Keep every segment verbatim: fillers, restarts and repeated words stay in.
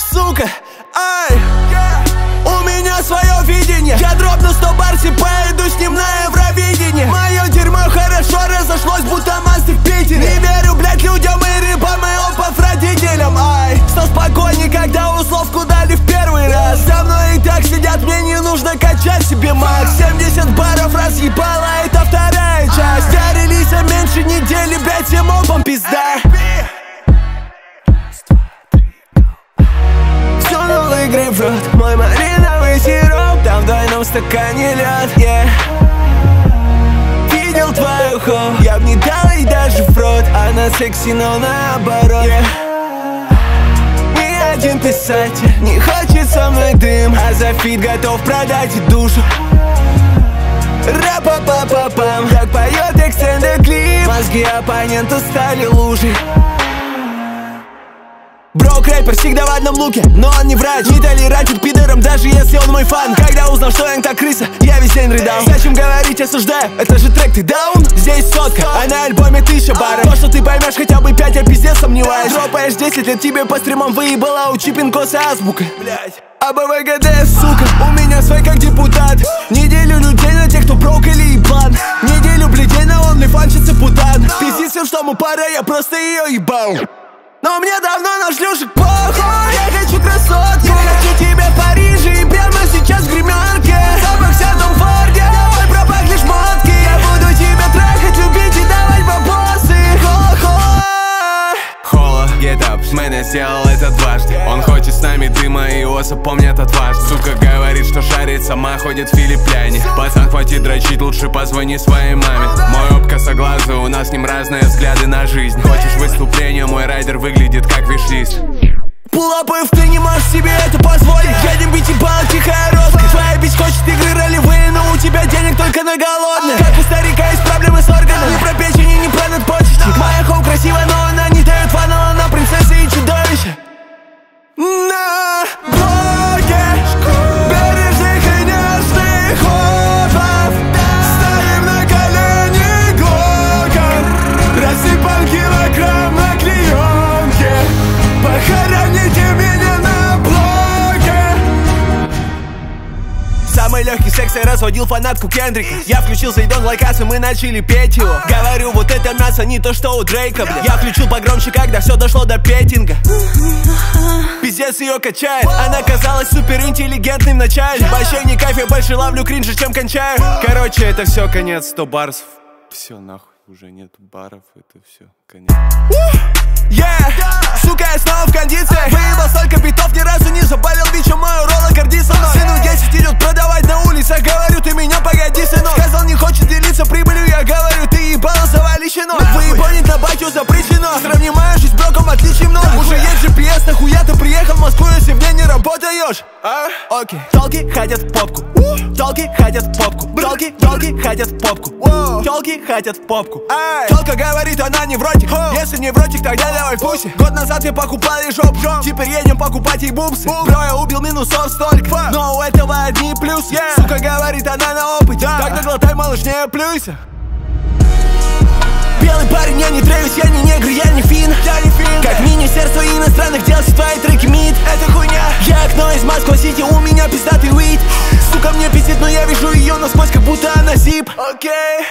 сука, ай. У меня свое видение. Я дропну сто барс и поеду с ним на Евровидение. Мое дерьмо хорошо разошлось, будто масты в Питере. Не верю, блять, людям и рыбам, и опов родителям. Ай, стал спокойней, когда условку дали в первый раз. За мной и так сидят, мне не нужно качать себе макс. семьдесят баров разъебала, это вторая часть. До релиза меньше недели, блять, всем опам пизда. Все новый грейпфрут, мой малиновый сироп. Там в двойном стакане лед, yeah. Видел твою хоу, я б не дал ей даже в рот. Она секси, но наоборот, yeah. Ни один писатель не хочет со мной дым, а за фит готов продать и душу. Ра-па-па-па-пам, как поет экстендед клип. Мозги оппонента стали лужей. Брок рэпер всегда в одном луке, но он не врач. Не толерантен пидором, даже если он мой фан. Когда узнал, что я так крыса, я весь день рыдал. Зачем говорить осуждаю, это же трек, ты даун? Здесь сотка, а на альбоме тысяча баров. То, что ты поймешь хотя бы пять, я пиздец сомневаюсь. Дропаешь десять лет, тебе по стримам выебала, учи пин-косы азбука. Блять. А БВГД, сука, у меня свой как депутат. Неделю людей на тех, кто брок или еблан. Неделю блядей на онлифанщице путан. Пиздец всем, что ему пора, я просто ее ебал. Но мне давно на шлюшек похуй. Я хочу красотки, я хочу тебя в Париже и прямо сейчас в гримерке. Запах вся в том Форде, ой, пропахли шмотки. Я буду тебя трахать, любить и давать бабосы. Хо-хо. Холо, get up, Мэне сделал это дважды. Он хочет с нами дыма, и Оса помнят отважно. Сука говорит, что шарит, сама ходит в Филиппляне. Пацан, хватит дрочить, лучше позвони своей маме. Мой оп косоглазый, у нас с ним разные взгляды на жизнь. Хочешь выступление, мой райдер выглядит как виш-лист. Пулапов, ты не можешь себе это позволить. Едем бить ебал, тихая роскошь. Твоя бить хочет игры ролевые, но у тебя денег только на голодных. Как у старика есть проблемы с органами. Ни про печень и ни про надпочечник. Моя хоу красивая, но она не дает фана. Она принцесса и чудовище. На блоке бережных и нежных опов ставим на колени глоком. Рассыпан килограмм на клеенке. Похороните меня на блоке. Самый легкий секс я разводил фанатку Кендрика. Я включил Зайдон Лайкас, и мы начали петь его. Говорю, вот это мясо не то, что у Дрейка, бля. Я включил погромче, когда все дошло до петинга. Пиздец ее качает. Она казалась суперинтеллигентной в начале. Вообще не кайф, я больше ловлю кринжа, чем кончаю. Короче, это все, конец, сто барсов. Все, нахуй, уже нет баров, это все, конец. Yeah. Сука, я снова в кондициях. Выебал столько битов, ни разу не заболел бичом. Мою ролла, гордится мной. Сыну десять идет продавать на улицах. Говорю, ты меня погоди, сынок. Сказал, не хочет делиться прибылью. Я говорю, ты ебало, завали щенок. Выебонит на батю запрещено. Сравни мою жизнь с броком, отличий много. Уже есть джи пи эс, нахуя ты приехал в Москву, если в ней не работаешь? А? Окей. Толки ходят в попку. Толки ходят в попку. Толки, толки ходят в попку. Толки ходят в попку. Толка говорит, она невротик. Если невротик, тогда давай в пусе. Год назад я покупал ей жоп. Теперь едем покупать ей бубсы. Бро, я убил минусов столько, но у этого одни плюсы. Сука говорит, она на опыте. Тогда глотай, малыш, не плюйся. Белый парень, я не Трэвис, я не негр, я не фин. Я не фин. Как министерство иностранных дел, все твои треки мид. Это хуйня. Я окно из Москва-Сити, у меня пиздатый уид. Сука мне пиздит, но я вижу ее насквозь, как будто она зип. Окей.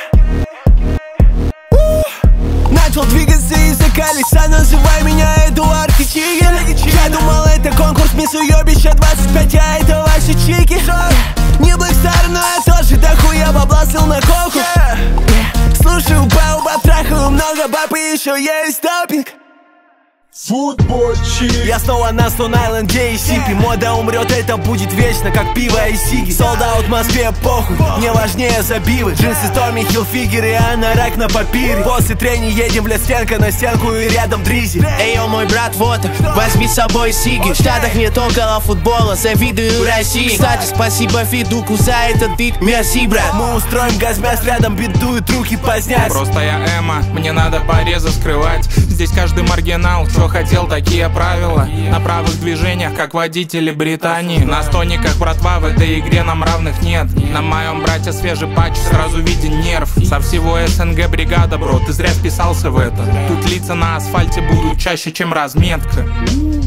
Начал двигаться из-за колеса, называй меня Эдуард Кичигин. Я думал, это конкурс Мисс Уёбища двадцать пять, а это ваши чики. Не Блэкстар, но я тоже дохуя бабла слил на коку. Слушаю баубаб, трахаю много баб, и еще есть топинг. Футбольчик. Я снова на Стоун-Айленде и Сипи. Мода умрет, это будет вечно, как пиво и сиги. Солдаут в Москве, похуй, мне важнее забивы. Джинсы Томми Хилфигер и анорак на папире. После трени едем, блядь, стенка на стенку и рядом Дризи. Эй, о, мой брат, вот он, возьми с собой сиги. В Штатах нет около футбола, завидую России. Кстати, спасибо Фидуку за этот бит, мерси, брат. Мы устроим газмяс рядом, бедуют руки позднять. Просто я Эма, мне надо порезы скрывать. Здесь каждый маргинал, кто хотел, такие правила. На правых движениях, как водители Британии. На стониках, братва, в этой игре нам равных нет. На моем брате свежий патч, сразу виден нерв. Со всего СНГ бригада, бро, ты зря вписался в это. Тут лица на асфальте будут чаще, чем разметка.